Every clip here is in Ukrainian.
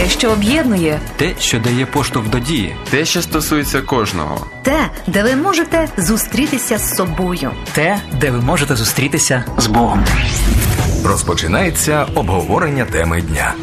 Те, що об'єднує. Те, що дає поштовх до дії. Те, що стосується кожного. Те, де ви можете зустрітися з собою. Те, де ви можете зустрітися з Богом. Розпочинається обговорення теми дня.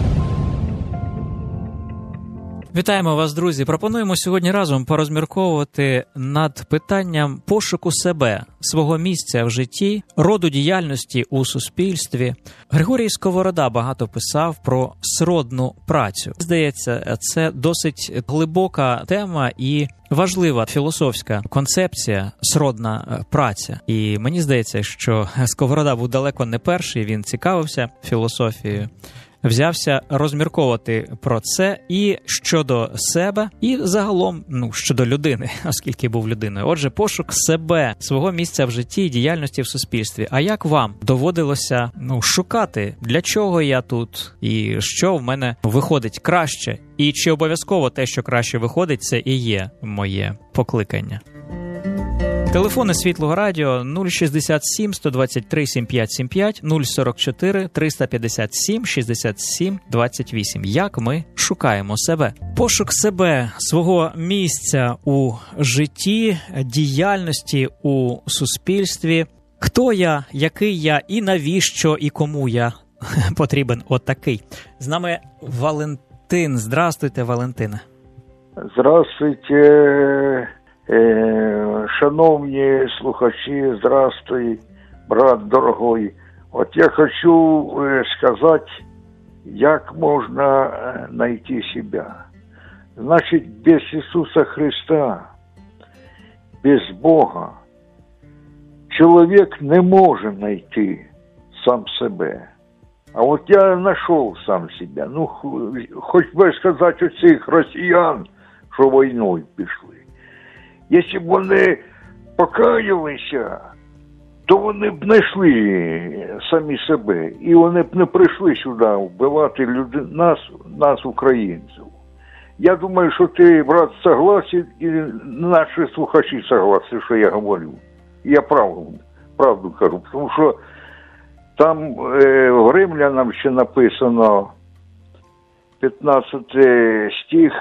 Вітаємо вас, друзі! Пропонуємо сьогодні разом порозмірковувати над питанням пошуку себе, свого місця в житті, роду діяльності у суспільстві. Григорій Сковорода багато писав про сродну працю. Здається, це досить глибока тема і важлива філософська концепція сродна праця. І мені здається, що Сковорода був далеко не перший, він цікавився філософією. Взявся розмірковувати про це і щодо себе, і загалом, щодо людини, оскільки був людиною. Отже, пошук себе, свого місця в житті і діяльності в суспільстві. А як вам доводилося, шукати, для чого я тут, і що в мене виходить краще? І чи обов'язково те, що краще виходить, це і є моє покликання? Телефони Світлого Радіо 067 123 7575, 044 357 67 28. Як ми шукаємо себе? Пошук себе, свого місця у житті, діяльності у суспільстві. Хто я, який я і навіщо і кому я потрібен отакий. З нами Валентин. Здравствуйте, Валентине. Здравствуйте. Шановні слухачі, здравствуй, брат дорогой. От я хочу сказать, як можна найти себя. Значит, без Иисуса Христа, без Бога, чоловік не може найти сам себе. А от я знайшов сам себе. Хоч би сказати оцих росіян, що війною пішли. Якщо б вони покаялися, то вони б знайшли самі себе. І вони б не прийшли сюди вбивати нас, українців. Я думаю, що ти, брат, согласен, і наші слухачі согласні, що я говорю. Я правду кажу, тому що там в Римлянам ще написано 15 стих,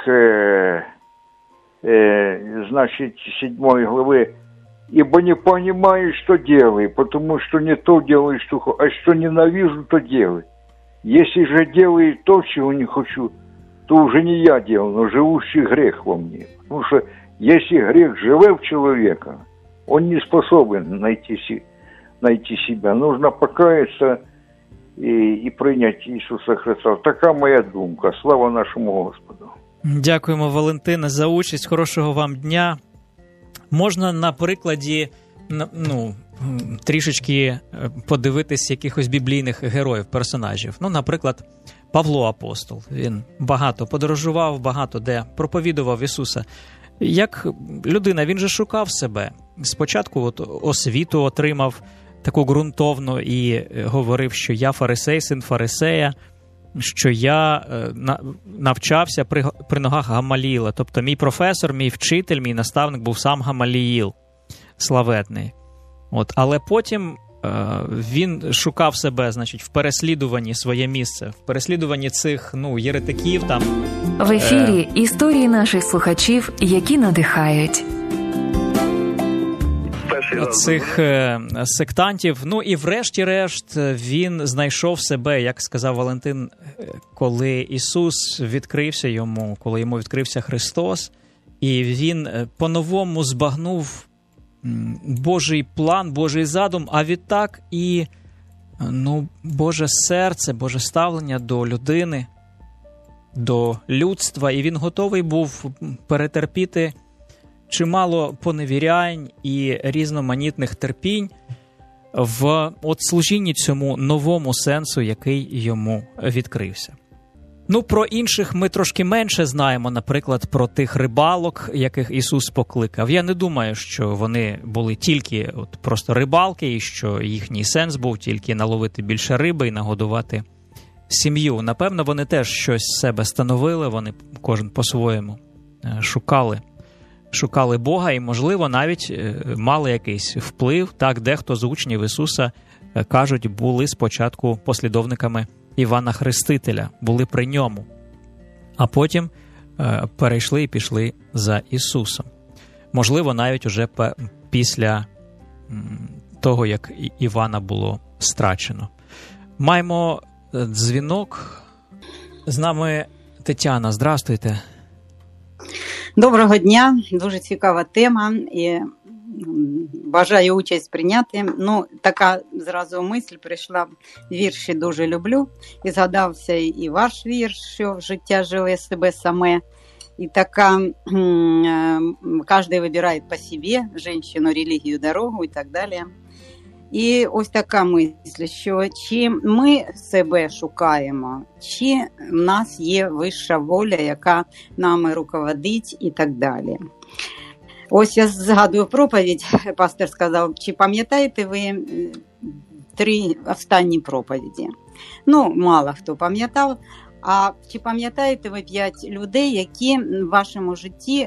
значит, 7 главы. «Ибо не понимаю, что делаю, потому что не то делаю, а что ненавижу, то делаю. Если же делаю то, чего не хочу, то уже не я делаю, но живущий грех во мне». Потому что если грех живет в человека, он не способен найти себя. Нужно покаяться и принять Иисуса Христа. Такая моя думка. Слава нашему Господу. Дякуємо, Валентине, за участь. Хорошого вам дня. Можна на прикладі, трішечки подивитись якихось біблійних героїв, персонажів. Наприклад, Павло Апостол. Він багато подорожував, багато де проповідував Ісуса. Як людина, він же шукав себе. Спочатку освіту отримав таку ґрунтовну і говорив, що я фарисей, син фарисея, що я навчався при ногах Гамаліїла. Тобто мій професор, мій вчитель, мій наставник був сам Гамаліїл, славетний. Але потім він шукав себе, значить, в переслідуванні своє місце, в переслідуванні цих, єретиків там. В ефірі історії наших слухачів, які надихають. Цих сектантів. І врешті-решт він знайшов себе, як сказав Валентин, коли Ісус відкрився йому, коли йому відкрився Христос, і він по-новому збагнув Божий план, Божий задум, а відтак і Боже серце, Боже ставлення до людини, до людства, і він готовий був перетерпіти чимало поневірянь і різноманітних терпінь в служінні цьому новому сенсу, який йому відкрився. Про інших ми трошки менше знаємо, наприклад, про тих рибалок, яких Ісус покликав. Я не думаю, що вони були тільки просто рибалки, і що їхній сенс був тільки наловити більше риби і нагодувати сім'ю. Напевно, вони теж щось з себе становили, вони кожен по-своєму шукали Бога і, можливо, навіть мали якийсь вплив. Так, дехто з учнів Ісуса, кажуть, були спочатку послідовниками Івана Хрестителя, були при ньому. а потім перейшли і пішли за Ісусом. Можливо, навіть уже після того, як Івана було страчено. Маємо дзвінок. З нами Тетяна. Здрастуйте. Доброго дня. Дуже цікава тема. І бажаю участь прийняти. Ну, така зразу мисль прийшла. Вірші дуже люблю. І згадався і ваш вірш, що життя живе себе саме. И такая, каждый выбирает по себе, женщину, религию, дорогу и так далі. І ось така мисль, що чи ми себе шукаємо, чи в нас є вища воля, яка нами руководить і так далі. Ось я згадую проповідь, пастор сказав, чи пам'ятаєте ви 3 останні проповіді? Ну, мало хто пам'ятав. А чи пам'ятаєте ви 5 людей, які в вашому житті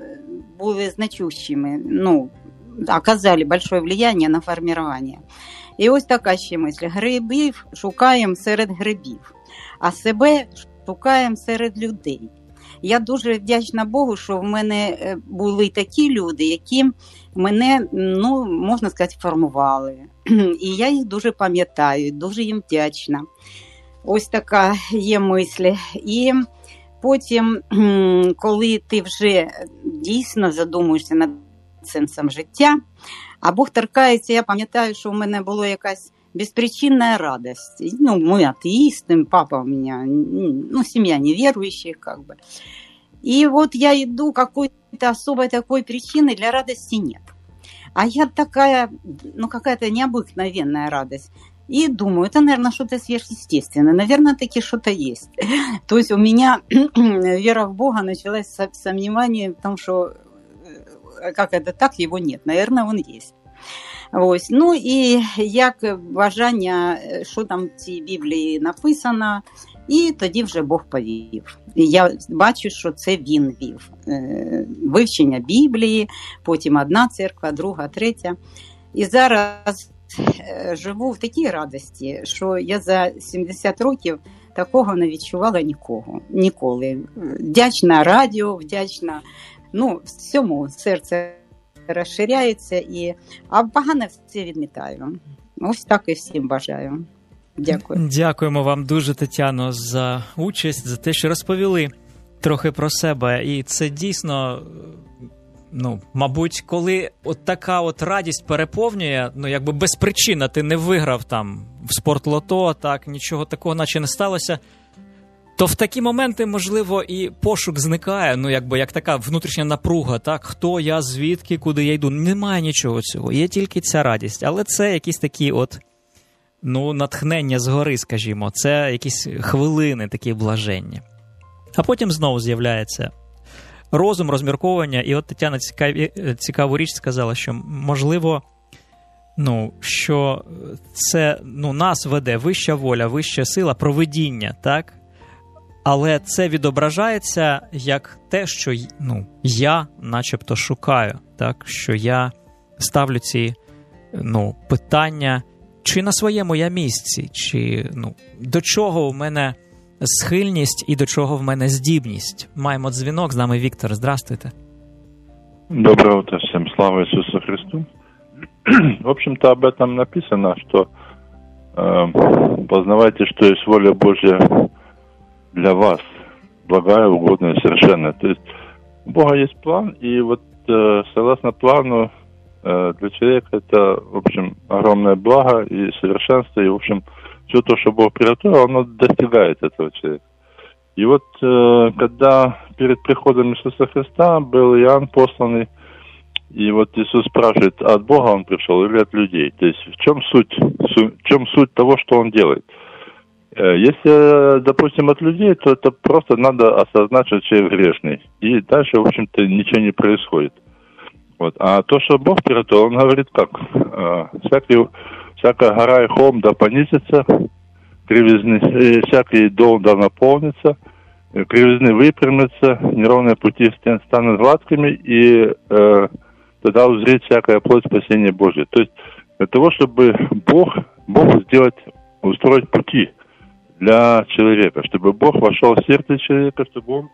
були значущими, ну, оказали большое влияние на формирование? І ось така ще мисль. Грибів шукаємо серед грибів, а себе шукаємо серед людей. Я дуже вдячна Богу, що в мене були такі люди, які мене, ну, можна сказати, формували. І я їх дуже пам'ятаю, дуже їм вдячна. Ось така є мисль. І потім, коли ти вже дійсно задумуєшся над сенсом життя, а Бог торкається, я пам'ятаю, що в мене була якась беспричинная радость. Ну, мы атеисты, папа у меня, ну, семья неверующих, как бы. И вот я иду, какой-то особой такой причины для радости нет. А я такая, ну, какая-то необыкновенная радость. И думаю, это, наверное, что-то сверхъестественное. Наверное, таки что-то есть. То есть у меня вера в Бога началась с сомневания в том, что как это так, его нет. Наверное, он есть. Ось. Ну і як бажання, що там в цій Біблії написано, і тоді вже Бог повів. І я бачу, що це він вів. Вивчення Біблії, потім одна церква, друга, третя. І зараз живу в такій радості, що я за 70 років такого не відчувала ніколи. Вдячна радіо, вдячна, ну, всьому, серце розширяється, а погане все відмітаю. Ось так і всім бажаю. Дякую. Дякуємо вам дуже, Тетяно, за участь, за те, що розповіли трохи про себе. І це дійсно, ну, мабуть, коли от така от радість переповнює, ну, якби без причини ти не виграв там в спортлото, так, нічого такого наче не сталося, то в такі моменти, можливо, і пошук зникає, ну, якби, як така внутрішня напруга, так, хто я, звідки, куди я йду, немає нічого цього, є тільки ця радість, але це якісь такі от, ну, натхнення згори, скажімо, це якісь хвилини, такі блаження. А потім знову з'являється розум, розмірковування, і от Тетяна цікаву річ сказала, що, можливо, ну, що це, ну, нас веде вища воля, вища сила, провидіння, так? Але це відображається як те, що, ну, я начебто шукаю, так? Що я ставлю ці, ну, питання, чи на своєму я місці, чи, ну, до чого у мене схильність і до чого в мене здібність. Маємо дзвінок, з нами Віктор. Здравствуйте. Доброе утро всем. Слава Иисусу Христу. В общем-то, об этом написано, что познавайте, что есть воля Божья для вас, благая, угодная, совершенная. То есть у Бога есть план, и вот согласно плану для человека это, в общем, огромное благо и совершенство, и, в общем, все то, что Бог приготовил, оно достигает этого человека. И вот когда перед приходом Иисуса Христа был Иоанн посланный, и вот Иисус спрашивает, от Бога он пришел или от людей? То есть в чем суть того, что он делает? Если, допустим, от людей, то это просто надо осознать, что человек грешный. И дальше, в общем-то, ничего не происходит. Вот. А то, что Бог приготовил, он говорит как? Всякая гора и холм да понизится, всякий дом да наполнится, кривизны выпрямятся, неровные пути станут гладкими, и тогда узреть всякая плоть спасения Божия. То есть для того, чтобы Богу устроить пути для человека, чтобы Бог вошел в сердце человека, чтобы он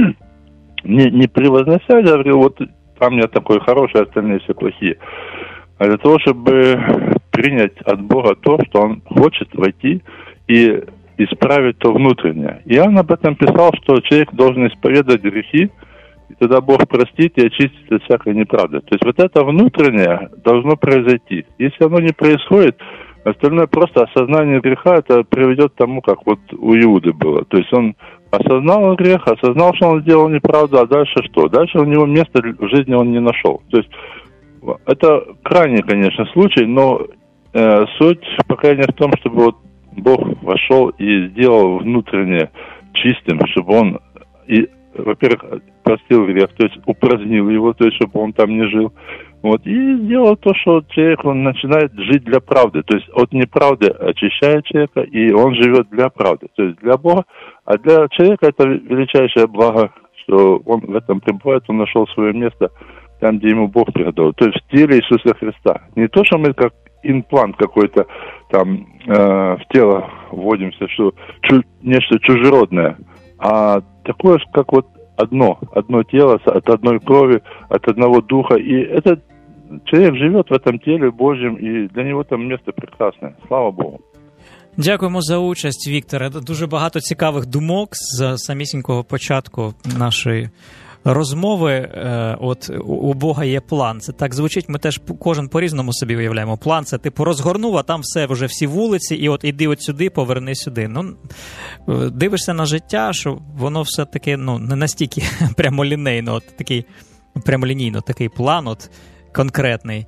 не превознося, говорил, вот там я такой хороший, остальные все плохие, а для того, чтобы принять от Бога то, что он хочет войти и исправить то внутреннее. Иоанн об этом писал, что человек должен исповедовать грехи, и тогда Бог простит и очистит от всякой неправды. То есть вот это внутреннее должно произойти. Если оно не происходит, остальное просто осознание греха, это приведет к тому, как вот у Иуды было. То есть он осознал грех, осознал, что он сделал неправду, а дальше что? Дальше у него места в жизни он не нашел. То есть это крайний, конечно, случай, но суть, по крайней мере, в том, чтобы вот Бог вошел и сделал внутренне чистым, чтобы он, во-первых, простил грех, то есть упразднил его, то есть чтобы он там не жил. Вот, и сделал то, что человек, он начинает жить для правды. То есть от неправды очищает человека, и он живет для правды. То есть для Бога, а для человека это величайшее благо, что он в этом пребывает, он нашел свое место там, где ему Бог приготовил. То есть в теле Иисуса Христа. Не то, что мы как имплант какой-то там в тело вводимся, что нечто чужеродное, а такое, как вот одно тело от одной крови, от одного духа, и этот человек живет в этом теле Божьем, і для нього там місце прекрасне. Слава Богу. Дякуємо за участь, Вікторе. Дуже багато цікавих думок з самісінького початку нашої розмови. От у Бога є план. Це так звучить, ми теж кожен по-різному собі уявляємо. План – це типу розгорнув, а там все, вже всі вулиці, і от іди от сюди, поверни сюди. Ну, дивишся на життя, що воно все-таки не настільки прямолінейно, от такий прямолінійно такий план, от конкретний.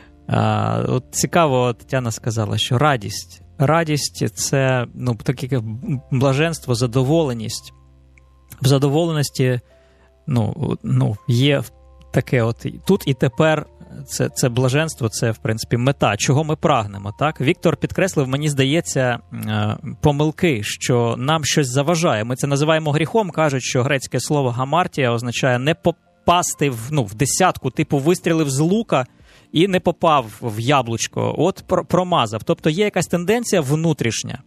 От цікаво, Тетяна сказала, що радість – це таке блаженство, задоволеність. В задоволеності є таке от тут і тепер, це блаженство, це, в принципі, мета, чого ми прагнемо, так? Віктор підкреслив, мені здається, помилки, що нам щось заважає. Ми це називаємо гріхом, кажуть, що грецьке слово гамартія означає не попасти в десятку, типу вистрілив з лука і не попав в яблучко, от промазав. Тобто є якась тенденція внутрішня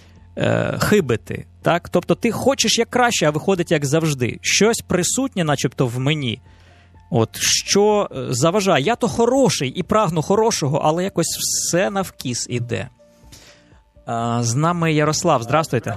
хибити, так? Тобто ти хочеш як краще, а виходить як завжди. Щось присутнє, начебто, в мені. От, що заважає. Я то хороший і прагну хорошого, але якось все навкіс іде. З нами Ярослав. Здравствуйте.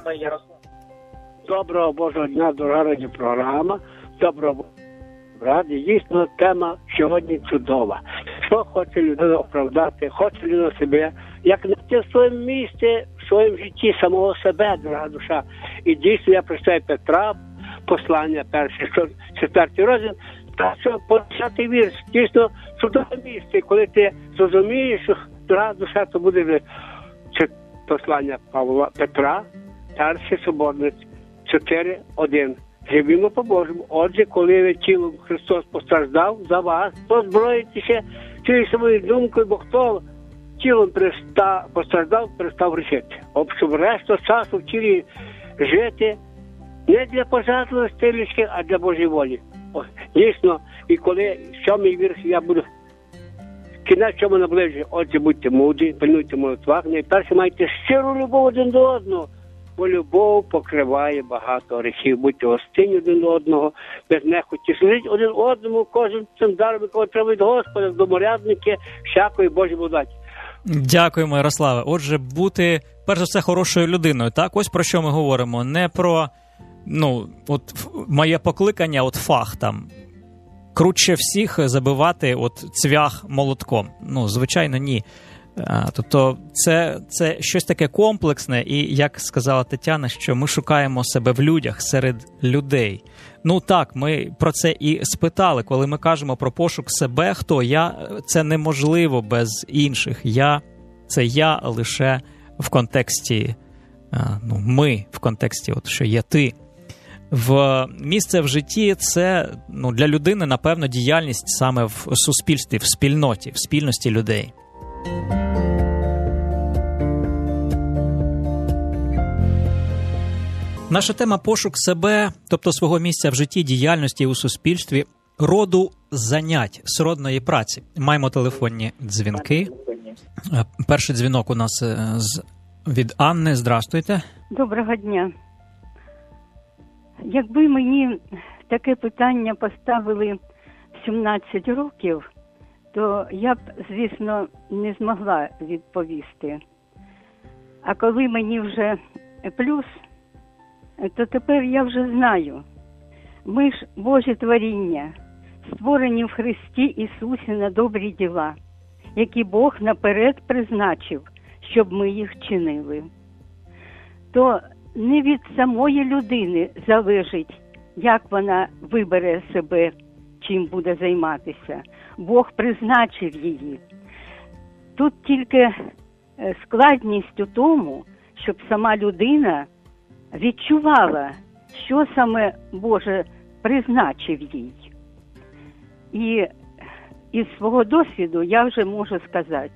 Доброго Божого дня, дорога радіопрограма. Доброго раді. Дійсно, тема сьогодні чудова. Що хоче людина оправдати, хоче людина себе, як знайти в своєму місці, в своєму житті самого себе, дорога душа. І дійсно я прочитаю Петра, послання перше, 4 розділ, та що по 10-й вірш, дійсно чудове місце, коли ти зрозумієш, що дорога душа, то буде послання Петра, перший соборник, 4:1. Живімо по-Божому. Отже, коли ви тілом Христос постраждав за вас, то зброїтеся цією своєю думкою, бо хто тілом постраждав, перестав грішити. Щоб решту часу в тілі жити не для пожадливості людських, а для Божої волі. Дійсно, і коли 7-й вірш я буду кінець, чому наближує. Отже, будьте мудрі, пильнуйте в молитвах. Найперше майте щиру любов один до одного, бо любов покриває багато гріхів. Будьте гостинні один до одного, без нехоті. Служіть один одному, кожен цим даром, якого треба від Господа, доморядники всякої Божої благодаті. Дякуємо, Ярославе. Отже, бути, перш за все, хорошою людиною. Так, ось про що ми говоримо. Не про, от моє покликання, от фах там. Круче всіх забивати от цвях молотком. Звичайно, ні. Тобто це щось таке комплексне, і, як сказала Тетяна, що ми шукаємо себе в людях, серед людей. Так, ми про це і спитали, коли ми кажемо про пошук себе, хто я, це неможливо без інших. Це я лише в контексті, ми в контексті, от що є ти. В місце в житті – це для людини, напевно, діяльність саме в суспільстві, в спільноті, в спільності людей. Наша тема – пошук себе, тобто свого місця в житті, діяльності у суспільстві, роду занять, сродної праці. Маємо телефонні дзвінки. Перший дзвінок у нас з Від Анни, здрастуйте. Доброго дня. Якби мені таке питання поставили в 17 років, то я б, звісно, не змогла відповісти. А коли мені вже плюс, то тепер я вже знаю. Ми ж Божі творіння, створені в Христі Ісусі на добрі діла, які Бог наперед призначив, щоб ми їх чинили. То не від самої людини залежить, як вона вибере себе, чим буде займатися. Бог призначив її. Тут тільки складність у тому, щоб сама людина відчувала, що саме Боже призначив їй. І із свого досвіду я вже можу сказати,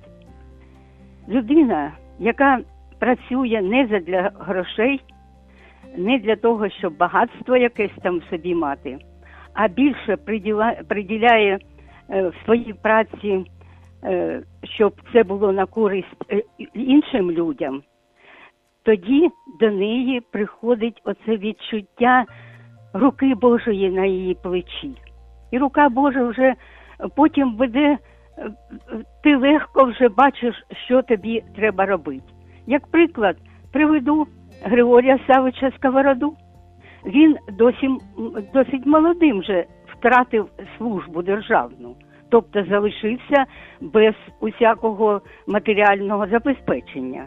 людина, яка працює не задля грошей, не для того, щоб багатство якесь там собі мати, а більше приділяє в своїй праці, щоб це було на користь іншим людям, тоді до неї приходить оце відчуття руки Божої на її плечі. І рука Божа вже потім веде, ти легко вже бачиш, що тобі треба робити. Як приклад, приведу Григорія Савича Сковороду. Він досить молодим вже втратив службу державну, тобто залишився без усякого матеріального забезпечення.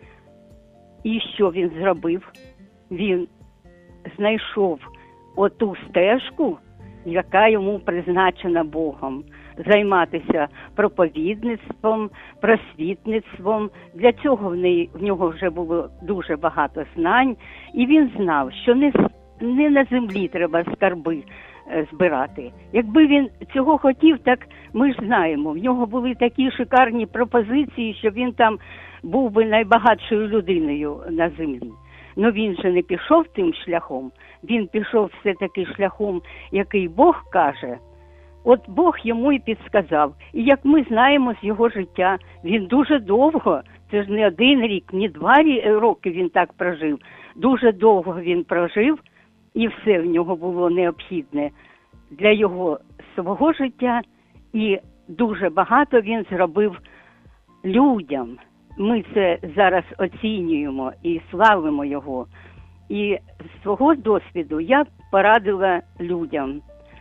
І що він зробив? Він знайшов оту стежку, яка йому призначена Богом. Займатися проповідництвом, просвітництвом. Для цього в нього вже було дуже багато знань. І він знав, що не на землі треба скарби збирати. Якби він цього хотів, так ми ж знаємо. В нього були такі шикарні пропозиції, що він там був би найбагатшою людиною на землі. Но він же не пішов тим шляхом. Він пішов все-таки шляхом, який Бог каже. От Бог йому і підсказав. І як ми знаємо з його життя, він дуже довго, це ж не 1 рік, не 2 роки він так прожив. Дуже довго він прожив, і все в нього було необхідне для його свого життя. І дуже багато він зробив людям. Ми це зараз оцінюємо і славимо його. І з свого досвіду я б порадила людям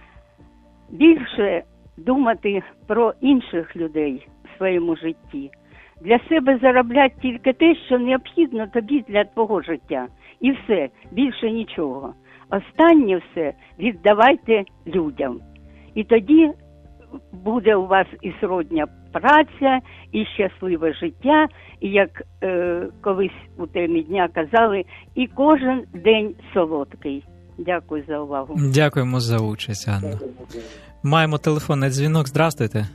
більше думати про інших людей в своєму житті. Для себе заробляти тільки те, що необхідно тобі для твого життя. І все, більше нічого. Останнє все віддавайте людям. І тоді буде у вас і сродня праця, і щасливе життя, і як колись у темі дня казали, і кожен день солодкий. Дякую за увагу. Дякуємо за участь, Анна. Маємо телефонний дзвінок. Здравствуйте.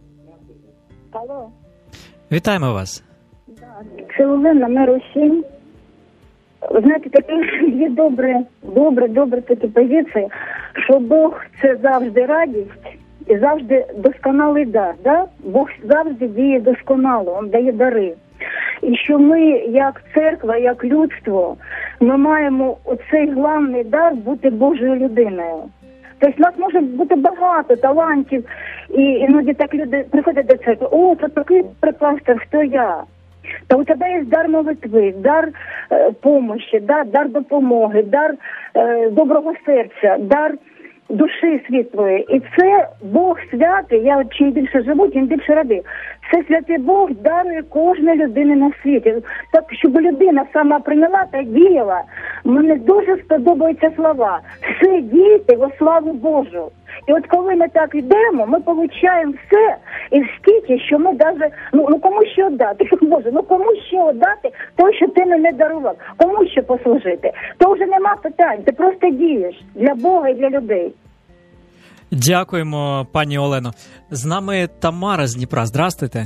Алло. Вітаємо вас. Це Олена, номер 7. Ви знаєте, таке є добре такі позиції, що Бог – це завжди радість і завжди досконалий дар. Да? Бог завжди діє досконало, Він дає дари. І що ми, як церква, як людство, ми маємо оцей головний дар бути Божою людиною. Тобто в нас може бути багато талантів, і іноді так люди приходять до церкви, о, це такий припастор, хто я? Та у тебе є дар молитви, дар помощі, дар допомоги, дар доброго серця, дар душі світлої. І це Бог святий, я чим більше живу, тим більше радий. Це святий Бог дарує кожній людині на світі. Так, щоб людина сама прийняла та діяла, мені дуже сподобаються слова. Все дійте во славу Божу. І от коли ми так йдемо, ми отримуємо все, і стільки, що ми навіть, кому що дати, Боже, кому що дати, то, що ти мене дарував, кому що послужити. То вже нема питань, ти просто дієш для Бога і для людей. Дякуємо, пані Олено. З нами Тамара з Дніпра. Здравствуйте.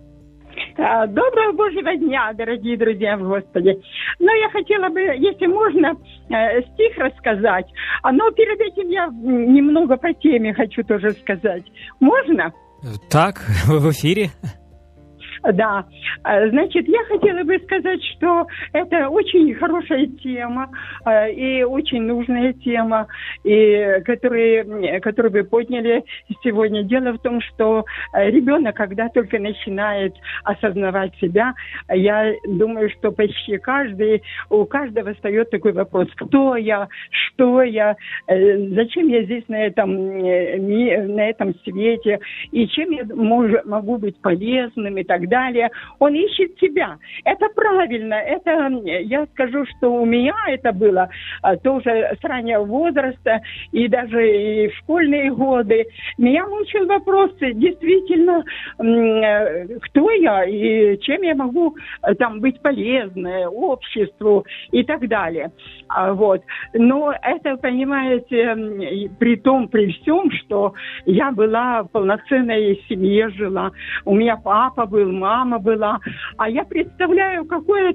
Доброго Божьего дня, дорогие друзья в Господе. Я хотела бы, если можно, стих рассказать. Но перед этим я немного по теме хочу тоже сказать. Можно? Так, вы в эфире. Да. Значит, я хотела бы сказать, что это очень хорошая тема и очень нужная тема, и которую вы подняли сегодня. Дело в том, что ребенок, когда только начинает осознавать себя, я думаю, что почти у каждого встает такой вопрос: кто я, что я, зачем я здесь на этом свете, и чем я могу быть полезным и так далее. Он ищет себя. Это правильно. Я скажу, что у меня это было тоже с раннего возраста, и даже и в школьные годы. Меня мучил вопрос, действительно, кто я и чем я могу быть полезной обществу и так далее. Вот. Но это, понимаете, при всем, что я была в полноценной семье, жила. У меня папа был, мама была. А я представляю,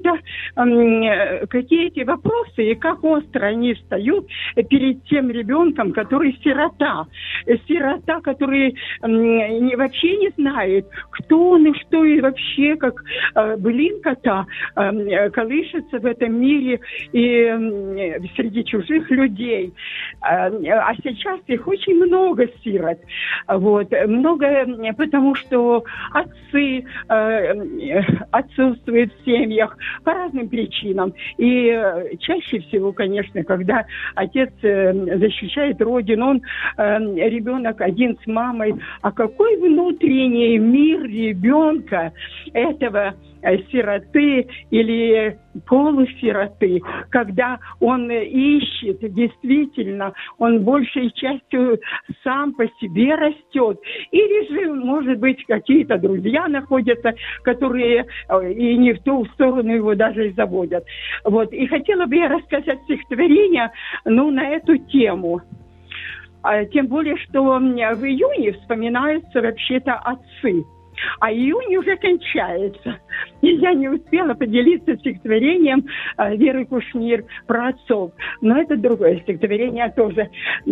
какие эти вопросы и как остро они встают перед тем ребенком, который сирота. Сирота, который вообще не знает, кто он и что, и вообще как былинка-то колышется в этом мире и среди чужих людей. А сейчас их очень много сирот. Вот. Много, потому что отцы отсутствуют в семьях по разным причинам. И чаще всего, конечно, когда отец защищает родину, ребенок один с мамой. А какой внутренний мир ребенка, этого сироты или полусироты, когда он ищет, действительно, он большей частью сам по себе растет. Или же, может быть, какие-то друзья находятся, которые и не в ту сторону его даже и заводят. Вот. И хотела бы я рассказать стихотворение, на эту тему. Тем более, что в июне вспоминаются вообще-то отцы. А июнь уже кончается. И я не успела поделиться стихотворением Веры Кушнир про отцов. Но это другое стихотворение, тоже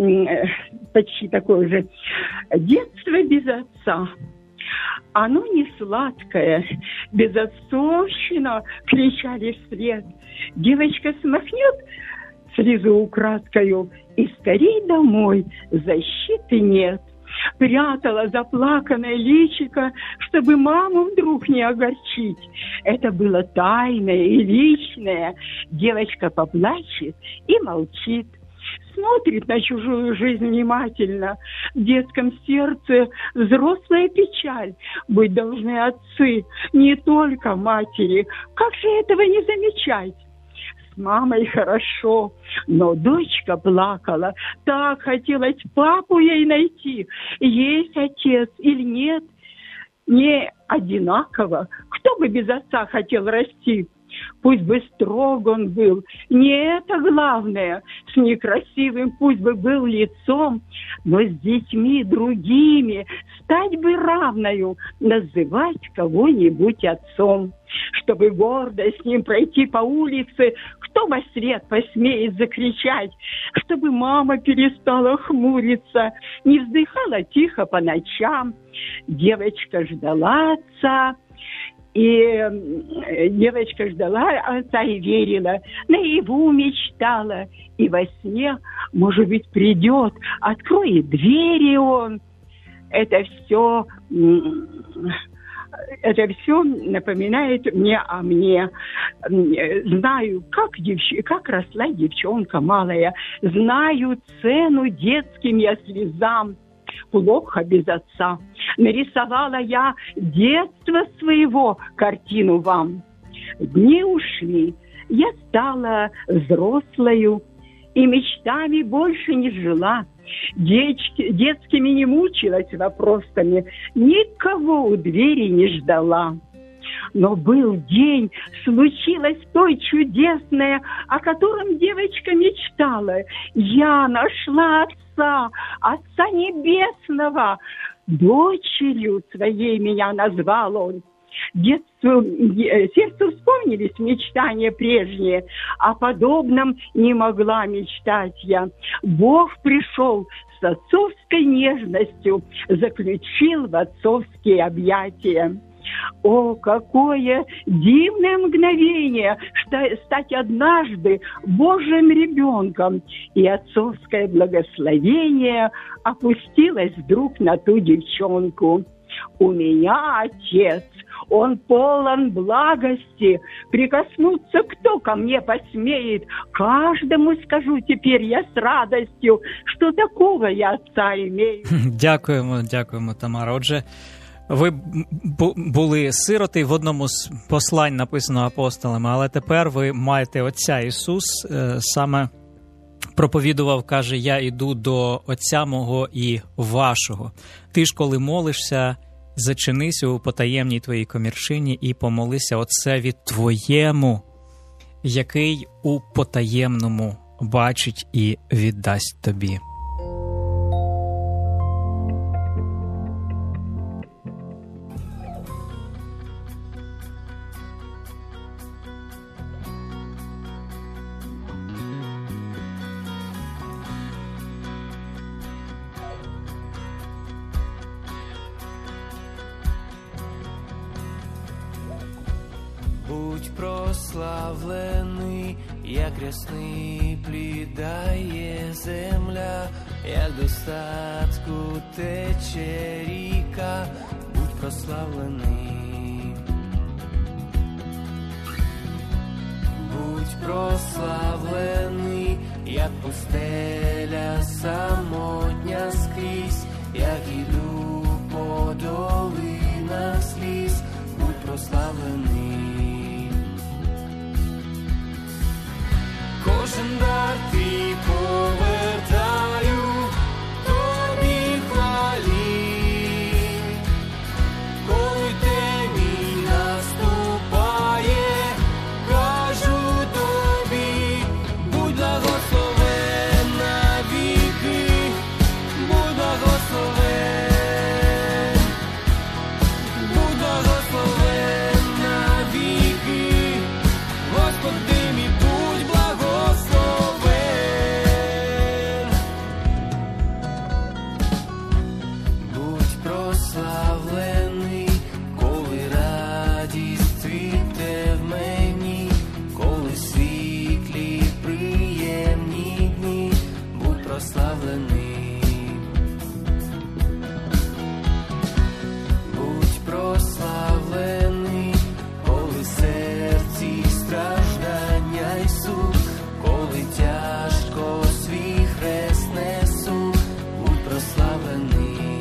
почти такое же. «Детство без отца. Оно не сладкое, безотцовщина», кричали вслед. Девочка смахнет слезу украдкою, и скорей домой, защиты нет. Прятала заплаканное личико, чтобы маму вдруг не огорчить. Это было тайное и личное. Девочка поплачет и молчит. Смотрит на чужую жизнь внимательно. В детском сердце взрослая печаль. Быть должны отцы, не только матери. Как же этого не замечать? С мамой хорошо, но дочка плакала. Так хотелось папу ей найти. Есть отец или нет? Не одинаково. Кто бы без отца хотел расти? Пусть бы строг он был, не это главное. С некрасивым пусть бы был лицом, но с детьми другими стать бы равною, называть кого-нибудь отцом. Чтобы гордо с ним пройти по улице, кто во след посмеет закричать, чтобы мама перестала хмуриться, не вздыхала тихо по ночам. Девочка ждала отца, и девочка ждала отца и верила, наяву мечтала, и во сне, может быть, придет, откроет двери он. Это все напоминает мне о мне. Знаю, как росла девчонка малая, знаю цену детским я слезам. Плохо без отца. Нарисовала я детство своего картину вам. Дни ушли, я стала взрослою и мечтами больше не жила. Детскими не мучилась вопросами, никого у двери не ждала. Но был день, случилось то чудесное, о котором девочка мечтала. Я нашла Отца Небесного. Дочерью своей меня назвал он. Сердцу вспомнились мечтания прежние, о подобном не могла мечтать я. Бог пришел с отцовской нежностью, заключил в отцовские объятия. О, какое дивное мгновение стать однажды Божьим ребенком. И отцовское благословение опустилось вдруг на ту девчонку. У меня отец, он полон благости. Прикоснуться кто ко мне посмеет? Каждому скажу теперь я с радостью, что такого я отца имею. Дякуємо, Тамара. Отже, ви були сироти, в одному з послань написано апостолами, але тепер ви маєте Отця. Ісус саме проповідував, каже, я йду до Отця мого і вашого. Ти ж, коли молишся, зачинися у потаємній твоїй комірчині і помолися Отцеві твоєму, який у потаємному бачить і віддасть тобі. Будь прославлений, як рясний плід дає земля, як достатку тече ріка, будь прославлений. Будь прославлений, як пустеля самотня скрізь, як іду по долинах сліз, будь прославлений. Кожен дар твій повертаю, тобі хвалі. Коли темінь наступає, кажу тобі, будь благословен навіки, будь благословен, будь благословен навіки, Господи мій, будь благословен. Будь прославлений, коли радість цвіте в мені, коли світлі приємні дні, будь прославлений. Будь прославлений, коли серці страждання й суд, коли тяжко свій хрест несу, будь прославлений.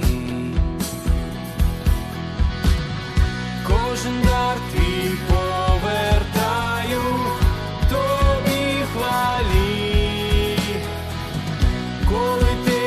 Кожен дар твій повертаю, тобі хвалі. Коли ти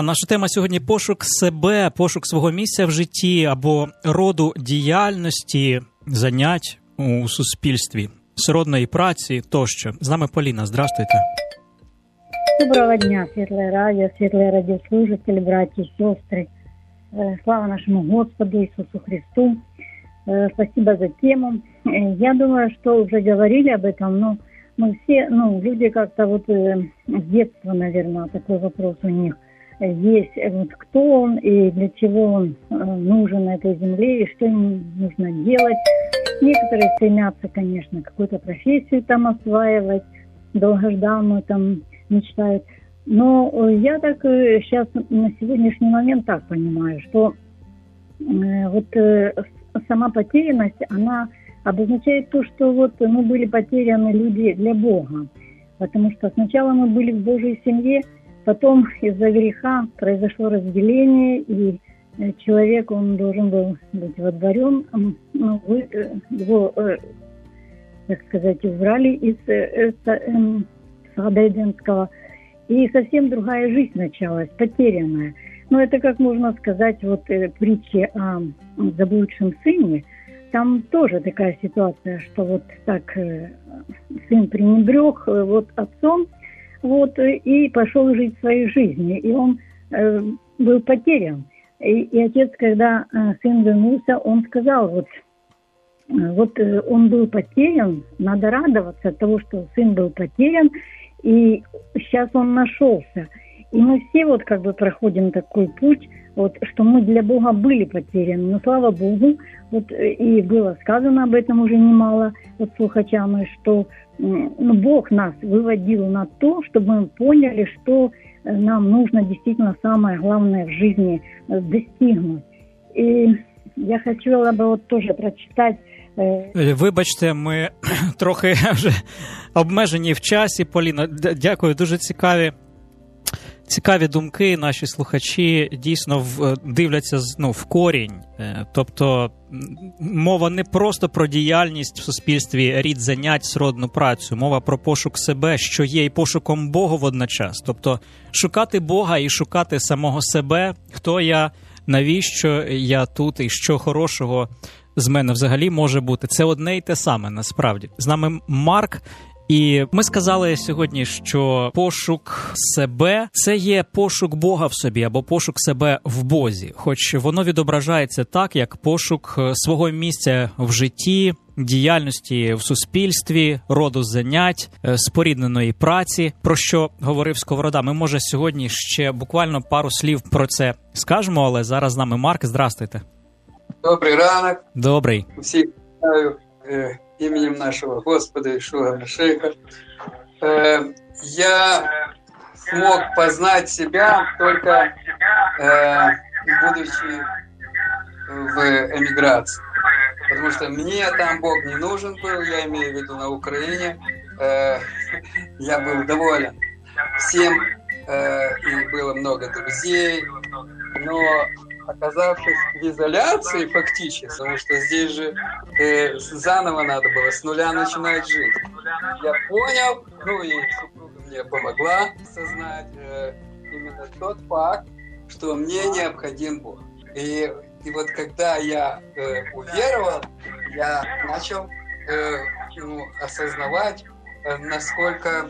Наша тема сьогодні – пошук себе, пошук свого місця в житті або роду діяльності, занять у суспільстві, сродної праці тощо. З нами Поліна. Здравствуйте. Доброго дня, светлое радио, светлые радиослушатели, братья и сестры. Слава нашему Господу Иисусу Христу. Спасибо за тему. Я думаю, что уже говорили об этом, но мы все, люди как-то вот с детства, наверное, такой вопрос у них есть. Вот кто он и для чего он нужен на этой земле, и что ему нужно делать. Некоторые стремятся, конечно, какую-то профессию там осваивать, долгожданную там мечтают. Но я так сейчас на сегодняшний момент так понимаю, что вот сама потерянность, она обозначает то, что вот мы были потеряны люди для Бога. Потому что сначала мы были в Божьей семье, потом из-за греха произошло разделение, и человек, он должен был быть водворен, его, так сказать, убрали из сада Эдемского, и совсем другая жизнь началась, потерянная. Но это, как можно сказать, вот притчи о заблудшем сыне, там тоже такая ситуация, что вот так сын пренебрег вот отцом, вот, и пошел жить своей жизнью, и он был потерян. И отец, когда сын вернулся, он сказал, вот он был потерян, надо радоваться от того, что сын был потерян, и сейчас он нашелся. И мы все вот как бы проходим такой путь, вот, что мы для Бога были потеряны. Но слава Богу, вот, и было сказано об этом уже немало вот слухачам, что Бог нас выводил на то, чтобы мы поняли, что нам нужно действительно самое главное в жизни достигнуть. И я хотела бы вот тоже прочитать. Вибачте, ми трохи вже обмежені в часі, Поліна. Дякую, дуже цікаві думки. Наші слухачі дійсно дивляться в корінь. Тобто мова не просто про діяльність в суспільстві, рід занять, сродну працю. Мова про пошук себе, що є і пошуком Бога водночас. Тобто шукати Бога і шукати самого себе, хто я, навіщо я тут і що хорошого з мене взагалі може бути. Це одне й те саме, насправді. З нами Марк, і ми сказали сьогодні, що пошук себе – це є пошук Бога в собі, або пошук себе в Бозі. Хоч воно відображається так, як пошук свого місця в житті, діяльності в суспільстві, роду занять, спорідненої праці, про що говорив Сковорода. Ми, може, сьогодні ще буквально пару слів про це скажемо, але зараз з нами Марк. Здрастуйте. Добрий ранок. Добрий. Всіх вітаю іменем нашого Господа Ишуа Машеха. Я смог познать себя только будучи в эмиграции. Потому что мне там Бог не нужен был, я имею в виду на Украине. Я был доволен всем, и было много друзей, но оказавшись в изоляции фактически, потому что здесь же заново надо было, с нуля начинать жить. Я понял, и супруга мне помогла осознать именно тот факт, что мне необходим Бог. И вот когда я уверовал, я начал осознавать, насколько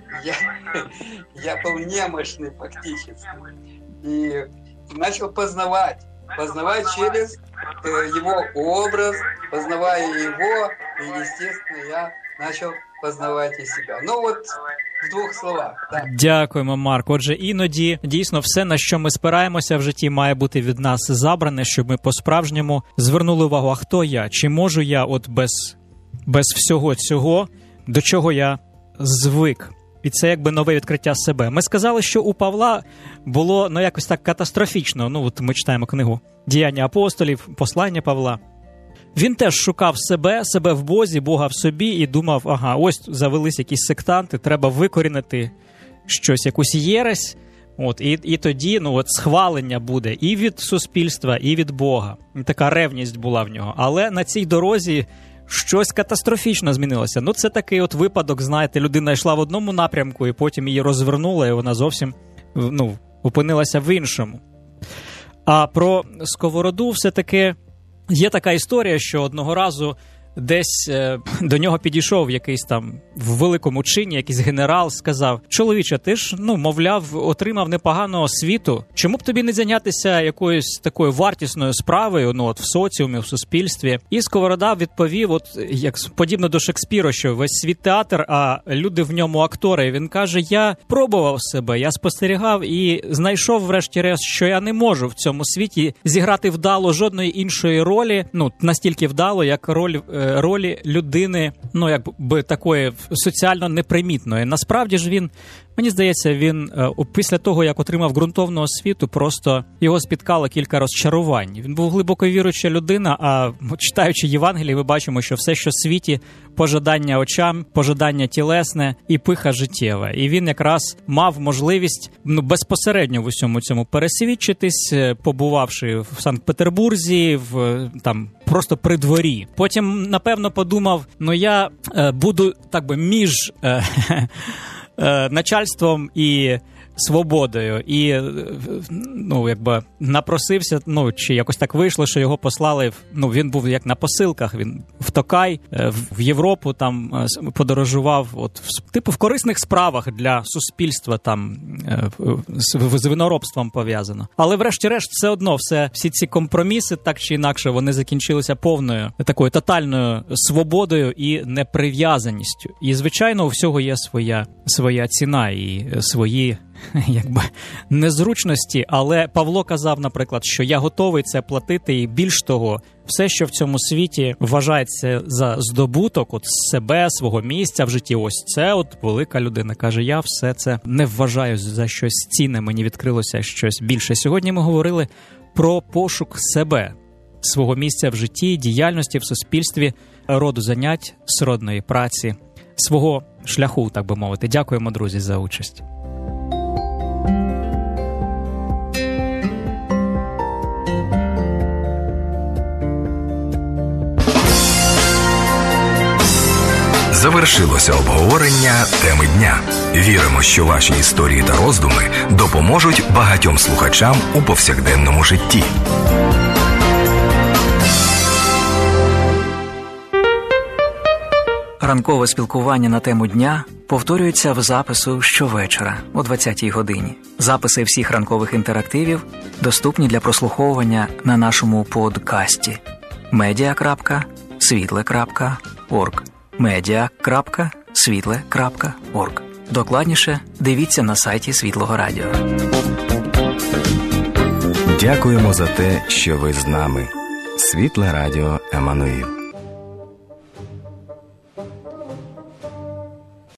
я был немощный фактически. И начал познавать через его образ, познавая его, и, естественно, я начал познавать і себе. В двох словах. Так. Дякуємо, Марк. Отже, іноді, дійсно, все, на що ми спираємося в житті, має бути від нас забране, щоб ми по-справжньому звернули увагу, а хто я? Чи можу я от без всього цього, до чого я звик? І це якби нове відкриття себе. Ми сказали, що у Павла було якось так катастрофічно. От ми читаємо книгу «Діяння апостолів», послання Павла. Він теж шукав себе в Бозі, Бога в собі і думав, ось завелись якісь сектанти, треба викорінити щось, якусь єресь, і тоді схвалення буде і від суспільства, і від Бога. І така ревність була в нього. Але на цій дорозі щось катастрофічно змінилося. Це такий випадок, знаєте, людина йшла в одному напрямку, і потім її розвернула, і вона зовсім опинилася в іншому. А про Сковороду все-таки є така історія, що одного разу десь до нього підійшов якийсь там в великому чині, якийсь генерал, сказав: чоловіче, ти ж, мовляв, отримав непогану освіту. Чому б тобі не зайнятися якоюсь такою вартісною справою, в соціумі, в суспільстві? І Сковорода відповів, як подібно до Шекспіра, що весь світ театр, а люди в ньому актори. І він каже: я пробував себе, я спостерігав і знайшов врешті-решт, що я не можу в цьому світі зіграти вдало жодної іншої ролі, настільки вдало, як ролі людини, якби такої соціально непримітної. Насправді ж мені здається, він після того, як отримав ґрунтовну освіту, просто його спіткало кілька розчарувань. Він був глибоко віруюча людина, а читаючи Євангеліє, ми бачимо, що все, що в світі, пожадання очам, пожадання тілесне і пиха життєва. І він якраз мав можливість безпосередньо в усьому цьому пересвідчитись, побувавши в Санкт-Петербурзі, просто при дворі. Потім, напевно, подумав, я буду, так би, між начальством і свободою. І, якби напросився, чи якось так вийшло, що його послали, він був як на посилках, він в Токай, в Європу там подорожував, в корисних справах для суспільства там з виноробством пов'язано. Але врешті-решт все одно всі ці компроміси, так чи інакше, вони закінчилися повною такою тотальною свободою і неприв'язаністю. І, звичайно, у всього є своя ціна і свої незручності, але Павло казав, наприклад, що я готовий це платити, і більш того, все, що в цьому світі вважається за здобуток, себе, свого місця в житті, ось це велика людина каже, я все це не вважаю за щось цінне, мені відкрилося щось більше. Сьогодні ми говорили про пошук себе, свого місця в житті, діяльності в суспільстві, роду занять, сродної праці, свого шляху, так би мовити. Дякуємо, друзі, за участь. Завершилося обговорення теми дня. Віримо, що ваші історії та роздуми допоможуть багатьом слухачам у повсякденному житті. Ранкове спілкування на тему дня повторюється в запису щовечора о 20-й годині. Записи всіх ранкових інтерактивів доступні для прослуховування на нашому подкасті media.svitle.org media.svitle.org. Докладніше дивіться на сайті Світлого Радіо. Дякуємо за те, що ви з нами. Світле Радіо Еммануїл.